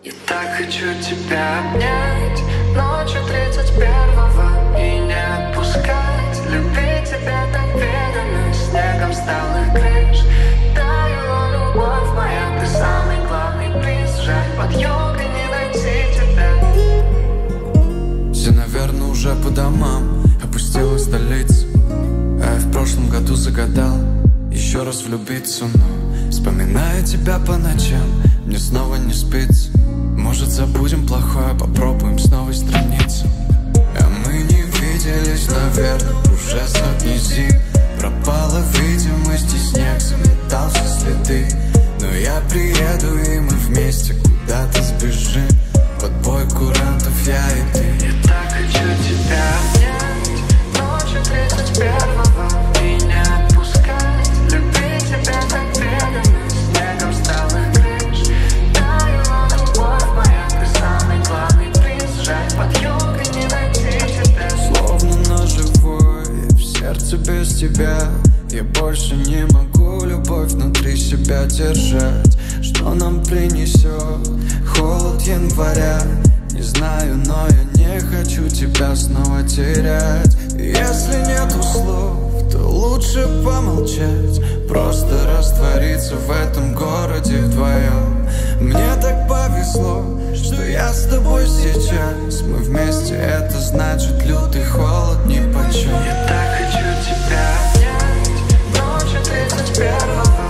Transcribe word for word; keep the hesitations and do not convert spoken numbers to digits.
Я так хочу тебя обнять ночью тридцать первого и не отпускать. Любить тебя так преданно, снегом сталых крыш. Таяла любовь моя, ты самый главный приз. Жаль, под югой не найти тебя. Все, наверное, уже по домам, опустилась столица. А я в прошлом году загадал еще раз влюбиться, но вспоминая тебя по ночам, мне снова не спится. Может, забудем плохое, попробуем с новой страницы. А мы не виделись, наверное, уже сотни зим. Пропала видимость, и снег заметал все следы. Но я приеду, и мы вместе куда-то сбежим. Под бой курантов я и ты. Я так хочу тебя обнять ночью тридцать первого и не отпускать. Любить тебя так преданно, снегом сталых крыш. Таяла любовь моя, ты самый главный приз. Жаль, под югой не найти тебя. Словно ножевой в сердце без тебя. Я больше не могу любовь внутри себя держать. Что нам принесет холод января? Не знаю, но я не хочу тебя снова терять. И если нету слов, то лучше помолчать. Просто раствориться в этом городе вдвоем. Мне так повезло, что я с тобой сейчас. Мы вместе, это значит лютый холод нипочем. Я так хочу тебя обнять ночью тридцать первого